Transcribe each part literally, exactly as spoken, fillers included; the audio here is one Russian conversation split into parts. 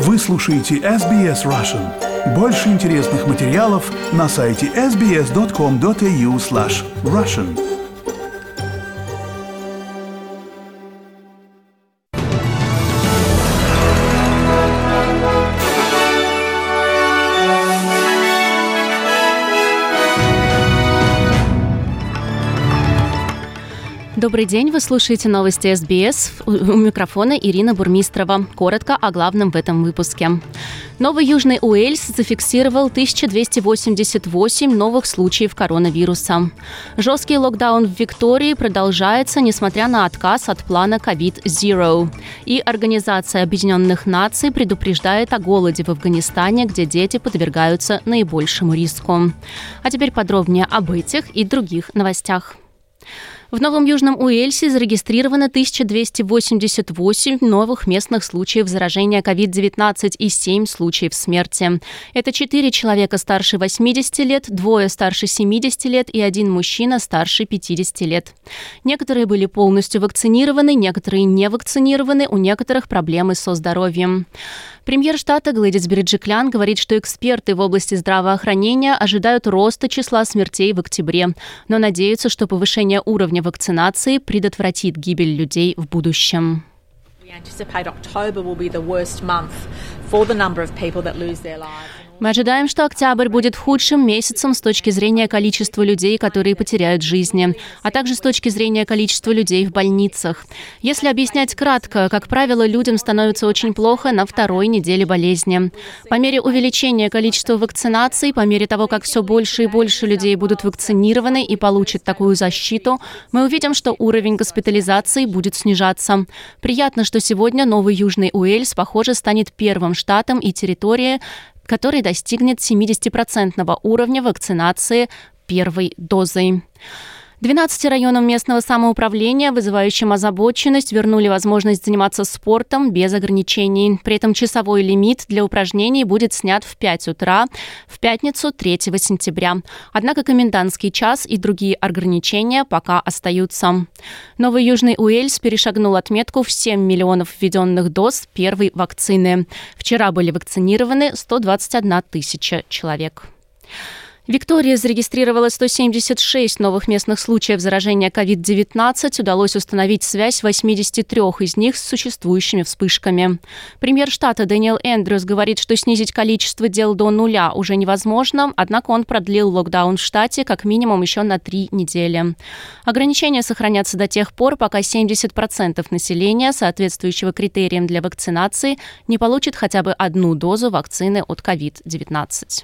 Вы слушаете эс би эс Russian. Больше интересных материалов на сайте эс би эс точка ком точка эй ю слэш Russian. Добрый день, вы слушаете новости эс би эс. У микрофона Ирина Бурмистрова. Коротко о главном в этом выпуске. Новый Южный Уэльс зафиксировал тысяча двести восемьдесят восемь новых случаев коронавируса. Жесткий локдаун в Виктории продолжается, несмотря на отказ от плана ковид Zero. И Организация Объединенных Наций предупреждает о голоде в Афганистане, где дети подвергаются наибольшему риску. А теперь подробнее об этих и других новостях. В Новом Южном Уэльсе зарегистрировано тысяча двести восемьдесят восемь новых местных случаев заражения ковид девятнадцать и семь случаев смерти. Это четыре человека старше восьмидесяти лет, двое старше семидесяти лет и один мужчина старше пятидесяти лет. Некоторые были полностью вакцинированы, некоторые не вакцинированы, у некоторых проблемы со здоровьем. Премьер штата Глэдис Береджиклян говорит, что эксперты в области здравоохранения ожидают роста числа смертей в октябре, но надеются, что повышение уровня вакцинации предотвратит гибель людей в будущем. Мы ожидаем, что октябрь будет худшим месяцем с точки зрения количества людей, которые потеряют жизни, а также с точки зрения количества людей в больницах. Если объяснять кратко, как правило, людям становится очень плохо на второй неделе болезни. По мере увеличения количества вакцинаций, по мере того, как все больше и больше людей будут вакцинированы и получат такую защиту, мы увидим, что уровень госпитализации будет снижаться. Приятно, что сегодня Новый Южный Уэльс, похоже, станет первым штатом и территорией, который достигнет семидесятипроцентного уровня вакцинации первой дозой. двенадцати районам местного самоуправления, вызывающим озабоченность, вернули возможность заниматься спортом без ограничений. При этом часовой лимит для упражнений будет снят в пять утра в пятницу третьего сентября. Однако комендантский час и другие ограничения пока остаются. Новый Южный Уэльс перешагнул отметку в семь миллионов введенных доз первой вакцины. Вчера были вакцинированы сто двадцать одна тысяча человек. Виктория зарегистрировала сто семьдесят шесть новых местных случаев заражения ковид девятнадцать. Удалось установить связь восьмидесяти трёх из них с существующими вспышками. Премьер штата Дэниэл Эндрюс говорит, что снизить количество дел до нуля уже невозможно, однако он продлил локдаун в штате как минимум еще на три недели. Ограничения сохранятся до тех пор, пока семьдесят процентов населения, соответствующего критериям для вакцинации, не получит хотя бы одну дозу вакцины от ковид девятнадцать.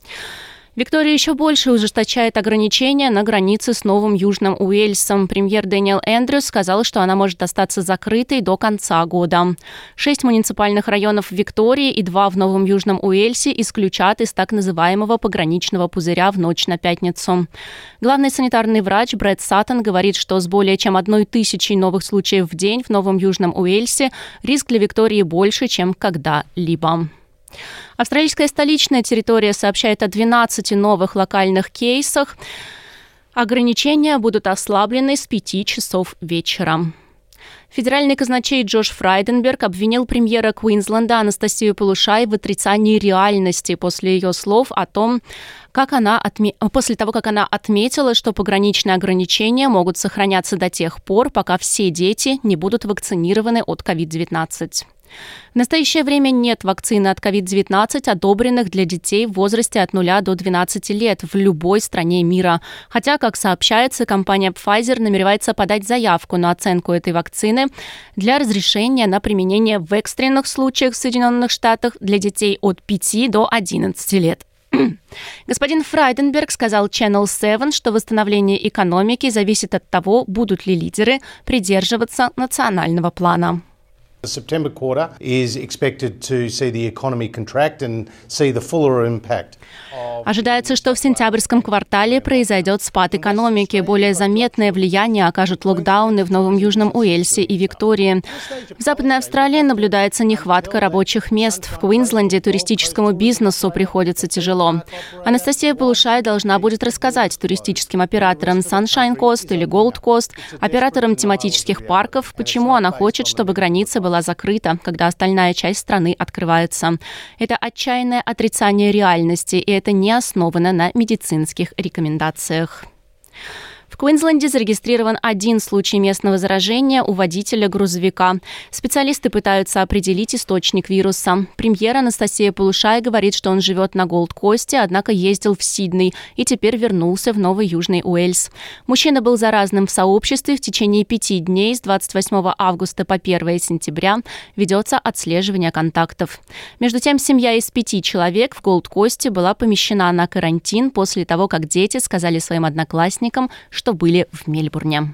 Виктория еще больше ужесточает ограничения на границе с Новым Южным Уэльсом. Премьер Дэниэл Эндрюс сказал, что она может остаться закрытой до конца года. Шесть муниципальных районов в Виктории и два в Новом Южном Уэльсе исключат из так называемого пограничного пузыря в ночь на пятницу. Главный санитарный врач Брэд Саттон говорит, что с более чем одной тысячей новых случаев в день в Новом Южном Уэльсе риск для Виктории больше, чем когда-либо. Австралийская столичная территория сообщает о двенадцати новых локальных кейсах. Ограничения будут ослаблены с пяти часов вечера. Федеральный казначей Джош Фрайденберг обвинил премьера Квинсленда Анастасию Пелушай в отрицании реальности после ее слов о том, как она отме... после того, как она отметила, что пограничные ограничения могут сохраняться до тех пор, пока все дети не будут вакцинированы от ковид девятнадцать. В настоящее время нет вакцины от ковид девятнадцать, одобренных для детей в возрасте от нуля до двенадцати лет в любой стране мира. Хотя, как сообщается, компания Pfizer намеревается подать заявку на оценку этой вакцины для разрешения на применение в экстренных случаях в Соединенных Штатах для детей от пяти до одиннадцати лет. Господин Фрайденберг сказал Channel семь, что восстановление экономики зависит от того, будут ли лидеры придерживаться национального плана. The September quarter is expected to see the economy contract and see the fuller impact. Ожидается, что в сентябрьском квартале произойдет спад экономики. Более заметное влияние окажут локдауны в Новом Южном Уэльсе и Виктории. В Западной Австралии наблюдается нехватка рабочих мест. В Квинсленде туристическому бизнесу приходится тяжело. Анастасия Пелушай должна будет рассказать туристическим операторам Sunshine Coast или Gold Coast, операторам тематических парков, почему она хочет, чтобы граница была была закрыта, когда остальная часть страны открывается. Это отчаянное отрицание реальности, и это не основано на медицинских рекомендациях. В Квинсленде зарегистрирован один случай местного заражения у водителя грузовика. Специалисты пытаются определить источник вируса. Премьер Анастасия Полушай говорит, что он живет на Голд-Косте, однако ездил в Сидней и теперь вернулся в Новый Южный Уэльс. Мужчина был заразным в сообществе в течение пяти дней с двадцать восьмого августа по первое сентября. Ведется отслеживание контактов. Между тем, семья из пяти человек в Голд-Косте была помещена на карантин после того, как дети сказали своим одноклассникам, что были в Мельбурне.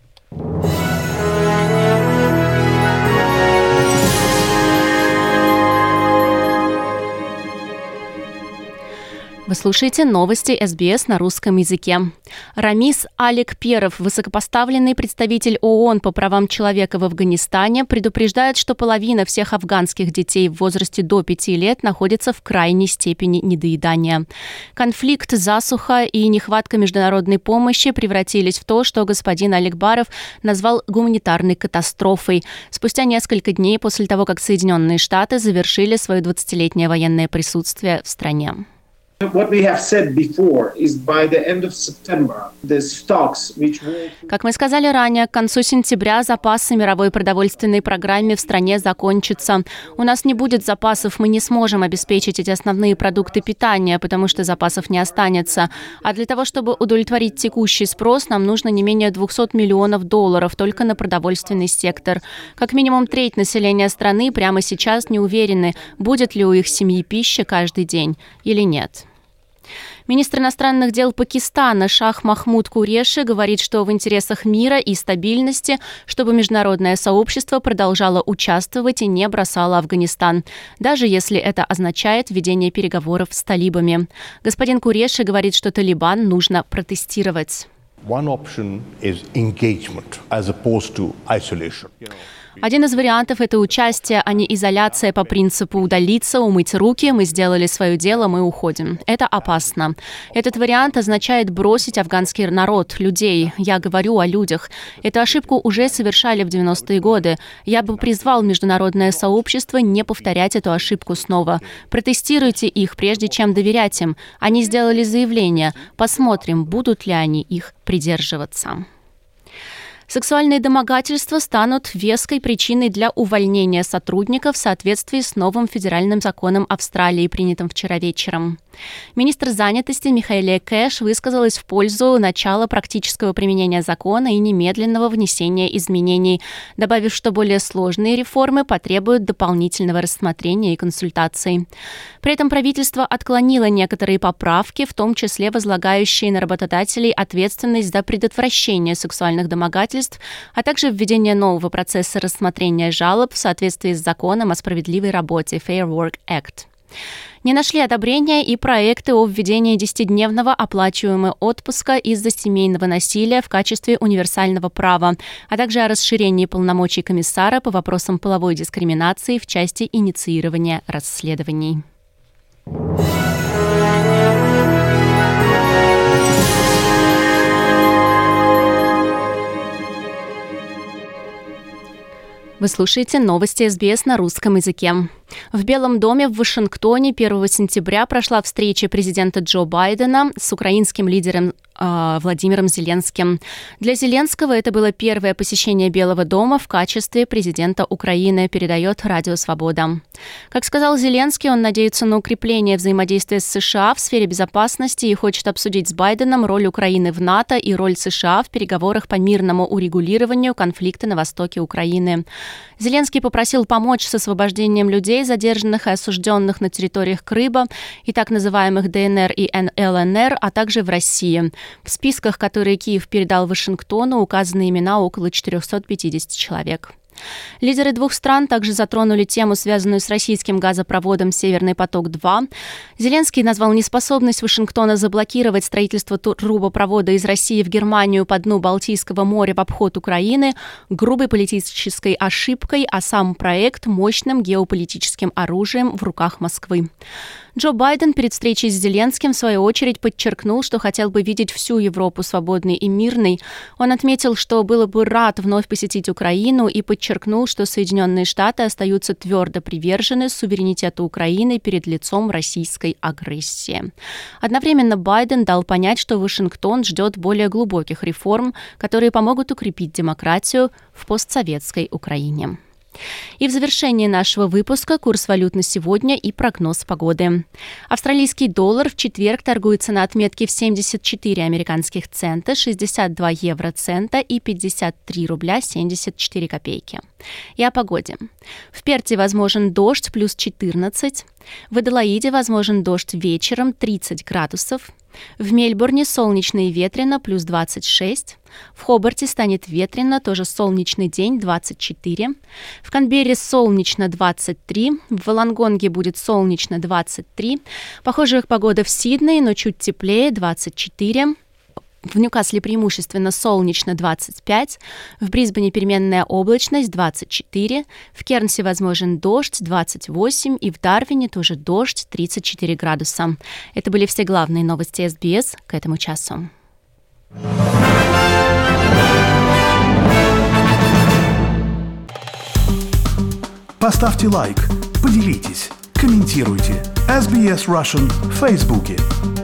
Вы слушаете новости эс би эс на русском языке. Рамис Алекперов, высокопоставленный представитель ООН по правам человека в Афганистане, предупреждает, что половина всех афганских детей в возрасте до пяти лет находится в крайней степени недоедания. Конфликт, засуха и нехватка международной помощи превратились в то, что господин Алекперов назвал гуманитарной катастрофой. Спустя несколько дней после того, как Соединенные Штаты завершили свое двадцатилетнее военное присутствие в стране. What we have said before is by the end of September, the stocks which will... Как мы сказали ранее, к концу сентября запасы мировой продовольственной программы в стране закончатся. У нас не будет запасов, мы не сможем обеспечить эти основные продукты питания, потому что запасов не останется. А для того, чтобы удовлетворить текущий спрос, нам нужно не менее двухсот миллионов долларов только на продовольственный сектор. Как минимум треть населения страны прямо сейчас не уверены, будет ли у их семьи пища каждый день или нет. Министр иностранных дел Пакистана Шах Махмуд Куреши говорит, что в интересах мира и стабильности, чтобы международное сообщество продолжало участвовать и не бросало Афганистан, даже если это означает ведение переговоров с талибами. Господин Куреши говорит, что Талибан нужно протестировать. One option is engagement as opposed to isolation. Один из вариантов – это участие, а не изоляция по принципу удалиться, умыть руки, мы сделали свое дело, мы уходим. Это опасно. Этот вариант означает бросить афганский народ, людей. Я говорю о людях. Эту ошибку уже совершали в девяностые годы. Я бы призвал международное сообщество не повторять эту ошибку снова. Протестируйте их, прежде чем доверять им. Они сделали заявление. Посмотрим, будут ли они их придерживаться. Сексуальные домогательства станут веской причиной для увольнения сотрудников в соответствии с новым федеральным законом Австралии, принятым вчера вечером. Министр занятости Михаэлия Кэш высказалась в пользу начала практического применения закона и немедленного внесения изменений, добавив, что более сложные реформы потребуют дополнительного рассмотрения и консультаций. При этом правительство отклонило некоторые поправки, в том числе возлагающие на работодателей ответственность за предотвращение сексуальных домогательств, а также введение нового процесса рассмотрения жалоб в соответствии с законом о справедливой работе Fair Work Act. Не нашли одобрения и проекты о введении десятидневного оплачиваемого отпуска из-за семейного насилия в качестве универсального права, а также о расширении полномочий комиссара по вопросам половой дискриминации в части инициирования расследований. Вы слушаете новости эс би эс на русском языке. В Белом доме в Вашингтоне первого сентября прошла встреча президента Джо Байдена с украинским лидером э, Владимиром Зеленским. Для Зеленского это было первое посещение Белого дома в качестве президента Украины, передает Радио Свобода. Как сказал Зеленский, он надеется на укрепление взаимодействия с США в сфере безопасности и хочет обсудить с Байденом роль Украины в НАТО и роль США в переговорах по мирному урегулированию конфликта на востоке Украины. Зеленский попросил помочь с освобождением людей, задержанных и осужденных на территориях Крыма и так называемых дэ эн эр и эл эн эр, а также в России. В списках, которые Киев передал Вашингтону, указаны имена около четырехсот пятидесяти человек. Лидеры двух стран также затронули тему, связанную с российским газопроводом «Северный поток-два». Зеленский назвал неспособность Вашингтона заблокировать строительство трубопровода из России в Германию по дну Балтийского моря в обход Украины грубой политической ошибкой, а сам проект – мощным геополитическим оружием в руках Москвы. Джо Байден перед встречей с Зеленским в свою очередь подчеркнул, что хотел бы видеть всю Европу свободной и мирной. Он отметил, что было бы рад вновь посетить Украину и подчеркнул, подчеркнул, что Соединенные Штаты остаются твердо привержены суверенитету Украины перед лицом российской агрессии. Одновременно Байден дал понять, что Вашингтон ждет более глубоких реформ, которые помогут укрепить демократию в постсоветской Украине. И в завершении нашего выпуска курс валют на сегодня и прогноз погоды. Австралийский доллар в четверг торгуется на отметке в семьдесят четыре американских цента, шестьдесят два евроцента и пятьдесят три рубля семьдесят четыре копейки. И о погоде. В Перте возможен дождь плюс четырнадцать. В Аделаиде возможен дождь вечером тридцать градусов. В Мельбурне солнечно и ветрено плюс двадцать шесть. В Хобарте станет ветрено, тоже солнечный день двадцать четыре. В Канберре солнечно двадцать три. В Волонгонге будет солнечно двадцать три. Похожая погода в Сиднее, но чуть теплее двадцать четыре. В Ньюкасле преимущественно солнечно двадцать пять, в Брисбене переменная облачность двадцать четыре, в Кернсе возможен дождь двадцать восемь и в Дарвине тоже дождь тридцать четыре градуса. Это были все главные новости эс би эс к этому часу. Поставьте лайк, поделитесь, комментируйте. эс би эс Russian в Фейсбуке.